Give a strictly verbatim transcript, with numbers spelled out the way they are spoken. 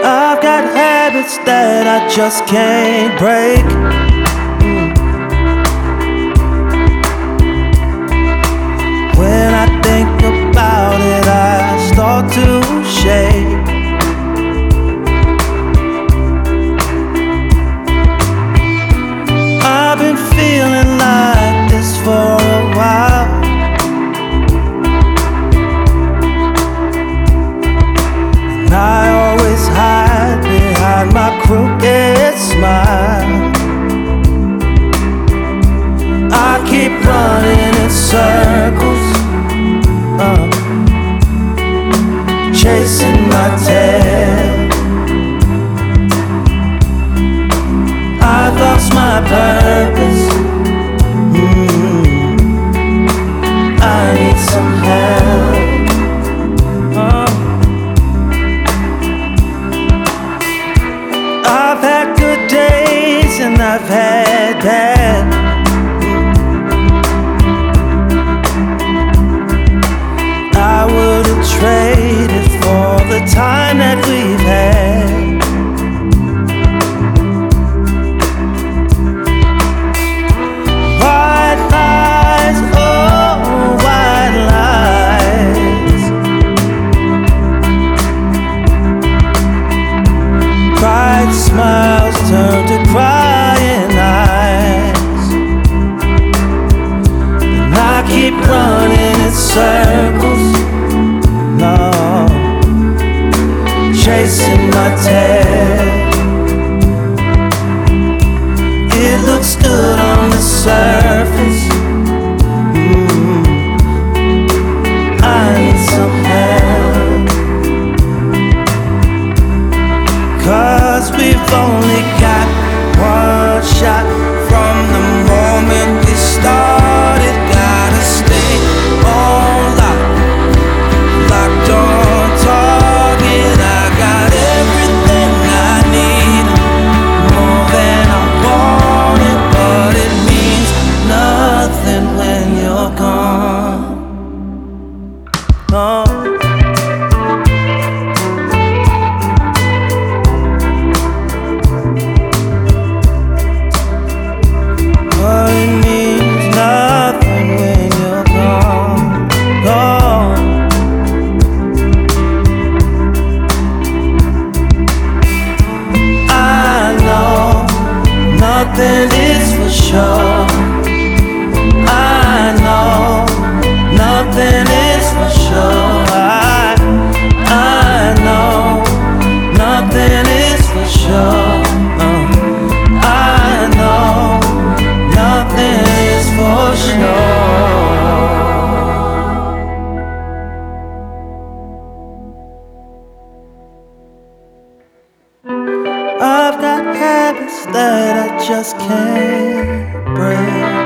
I've got habits that I just can't break. When I think about it, I start to shake. I've been feeling like this for a while, and I always hide behind my crooked smile. I keep running in circles, uh, chasing my tail. I've lost my purpose. mm. I need some help. uh. I've had good days and I've had bad. I wouldn't trade it for the time that we've had. White lies, oh, white lies. Bright smiles turn to crying eyes, and I keep running in circles, no, chasing my tail. It looks good on the surface. mm. I need some help, 'cause we've only got one shot. From the moment we started, gotta stay on lock, locked on target. I got everything I need, more than I wanted, but it means nothing when you're gone. Oh. But it means nothing when you're gone, gone. I know nothing is for sure. I know nothing is for sure. I, I know nothing is for sure. Uh, I know nothing is for sure. I've got habits that I just can't break.